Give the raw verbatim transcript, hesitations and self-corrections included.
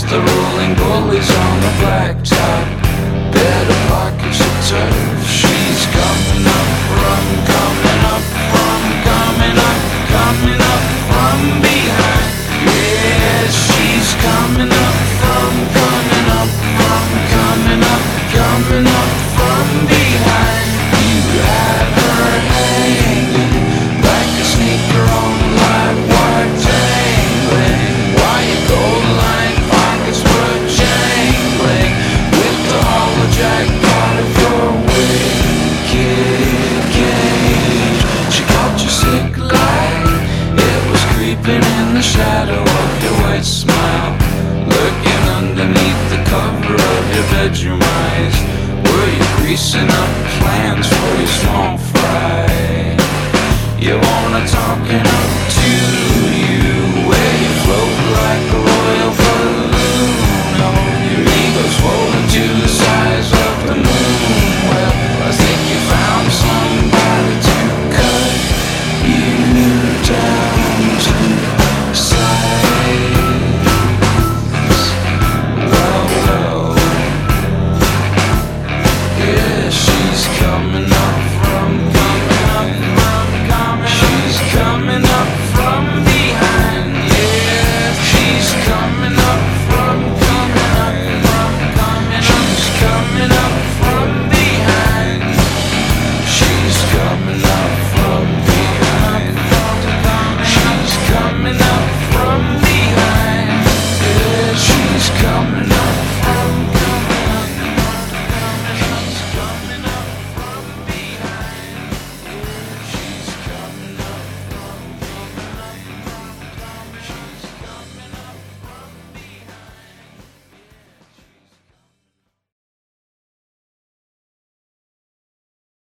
the rolling bullies on the blacktop. Better pockets of turf. She's coming up from, coming up from, coming up, coming up from behind. Yeah, she's coming up from, coming up from, coming up, coming up from behind. You have her hanging like a sneaker on the live wire dangling, while your gold line pockets were jangling with the hollow jackpot of your wicked game. She caught your sick light, it was creeping in the shadow of your white smile, lurking underneath the cover of your bedroom eyes. Were you greasing up plans for your small fry? You wanna talking up to you, where you float like a royal balloon. Oh, your ego's swollen to the side.